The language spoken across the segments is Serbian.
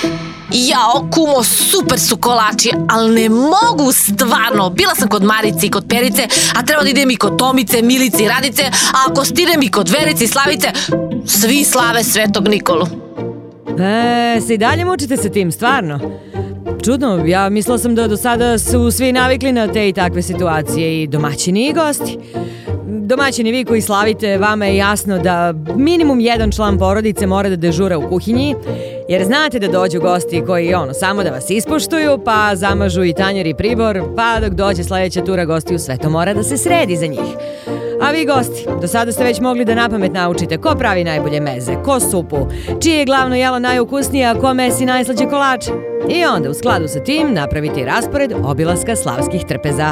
Jao, kumo, super su kolači, ali ne mogu stvarno. Bila sam kod Marice i kod Perice, a treba da idem i kod Tomice, Milice i Radice, a ako stignem i kod Verice i Slavice, svi slave Svetog Nikolu. Se i dalje mučite sa tim, stvarno? Čudno, ja mislila sam da do sada su svi navikli na te i takve situacije, i domaćini i gosti. Domaćini, vi koji slavite, vama je jasno da minimum jedan član porodice mora da dežura u kuhinji, jer znate da dođu gosti koji samo da vas ispoštuju, pa zamažu i tanjer i pribor, pa dok dođe sledeća tura gostiju, sve to mora da se sredi za njih. A vi gosti, do sada ste već mogli da napamet naučite ko pravi najbolje meze, ko supu, čije je glavno jelo najukusnije, a ko mesi najslađe kolače. I onda u skladu sa tim napraviti raspored obilaska slavskih trpeza.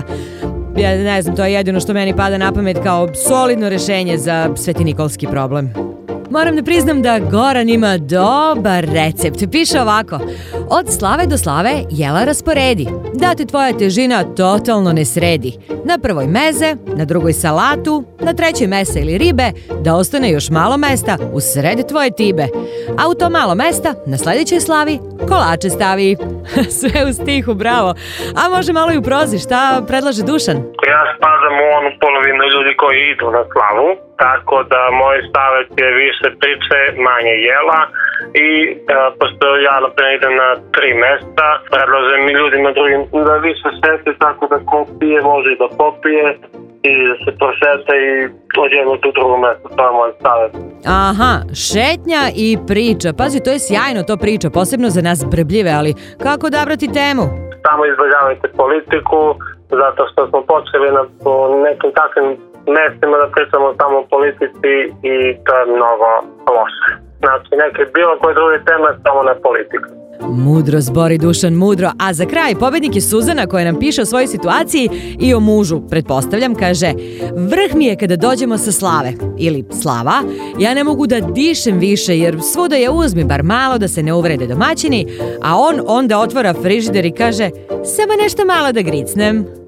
Ja ne znam, to je jedino što meni pada na pamet kao solidno rešenje za svetinikolski problem. Moram da priznam da Goran ima dobar recept. Piše ovako: od slave do slave jela rasporedi, da te tvoja težina totalno ne sredi. Na prvoj meze, na drugoj salatu, na trećoj mesa ili ribe, da ostane još malo mesta u sred tvoje tibe. A u to malo mesta, na sledećoj slavi, kolače stavi. Sve u stihu, bravo. A može malo i u prozi, šta predlaže Dušan? Ja spadam u onu polovinu ljudi koji idu na slavu, tako da moj savjet je više priče, manje jela i pošto ja naprimjer idem na 3 mesta, predlažem i ljudima drugim da više sete, tako da ko pije može i da popije i da se prosete i odjedno tu drugo mesto, to je moj savjet. Aha, šetnja i priča. Pazi, to je sjajno, to priča, posebno za nas brbljive, ali kako odabrati temu? Samo izbjegavajte politiku, zato što smo počeli na nekim takvim mestima da pričamo samo o politici i to je mnogo loše. Znači, neke bilo koje druge teme, samo ne politika. Mudro zbori, Dušan, mudro. A za kraj, pobednik je Suzana koja nam piše o svojoj situaciji i o mužu, pretpostavljam, kaže: vrh mi je kada dođemo sa slave, ili slava, ja ne mogu da dišem više jer svuda je uzmi bar malo da se ne uvrede domaćini, a on onda otvara frižider i kaže: samo nešto malo da gricnem.